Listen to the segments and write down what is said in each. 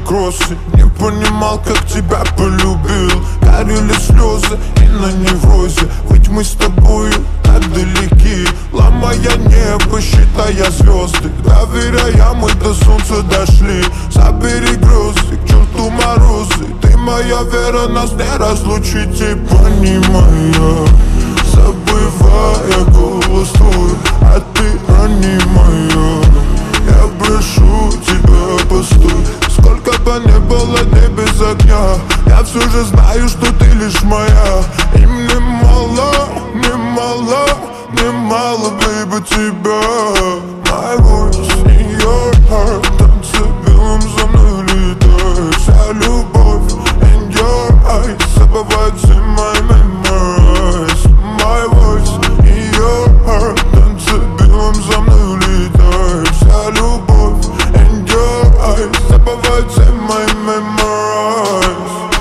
кроссы. Не понимал, как тебя полюбил. Горели слезы и на неврозе. Ведь мы с тобою так далеки, ломая небо, считая звезды. Доверяя, мы до солнца дошли. Забери грозы, к черту морозы. Ты моя вера, нас не разлучить. И понимая, забывая голос твой, а ты ранимая. Я прошу тебя, постой. Сколько бы не было дней без огня, я все же знаю, что ты лишь моя. И мне мало, мне мало, мне мало, baby, тебя. My voice in your heart, танцы белым за мной летает. Вся любовь in your eyes, забывает все мои memories. My voice in your heart, танцы белым за мной летает. Вся любовь in your eyes, забывает все мои memories.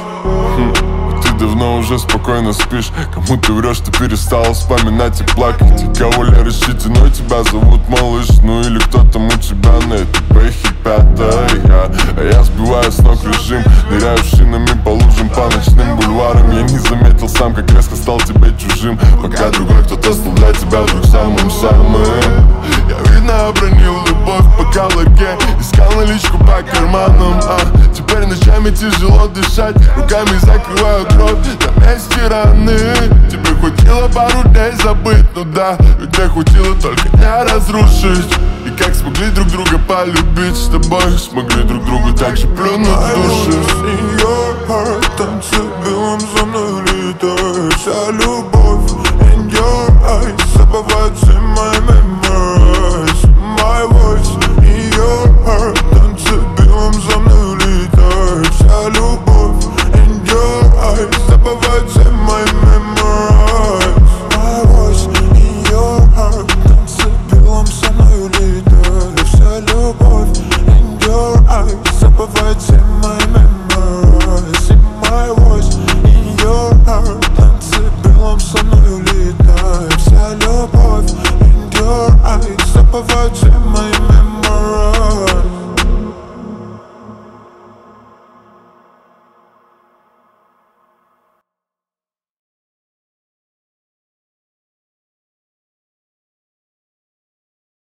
Ты давно уже спокойно спишь. Кому ты врешь, ты перестала вспоминать и плакать. И кого ли решительно тебя зовут малыш? Ну или кто там у тебя на этой бэхе пятая? А я сбиваю с ног режим, ныряю шинами по лужам, по ночным бульварам. Я не заметил сам, как резко стал тебе чужим, пока другой кто-то стал для тебя вдруг самым-самым. Я, видно, обронил любовь по калаке, искал наличку по карманам, теперь ночами тяжело дышать, руками закрываю кровь на месте раны. Тебе хватило пару дней забыть, ну да, ведь мне хватило только не разрушить. И как смогли друг друга полюбить с тобой, смогли друг другу так же плюнуть в души. In your heart, танцы белым за мной летают. Вся любовь in your eyes, забывает все мои memories. My voice in your heart, танцы белым за мной летают. Вся любовь in your eyes, забывает все мои memories. My voice in your heart, танцы белым за мной летают. Вся любовь in your eyes, забывает все мои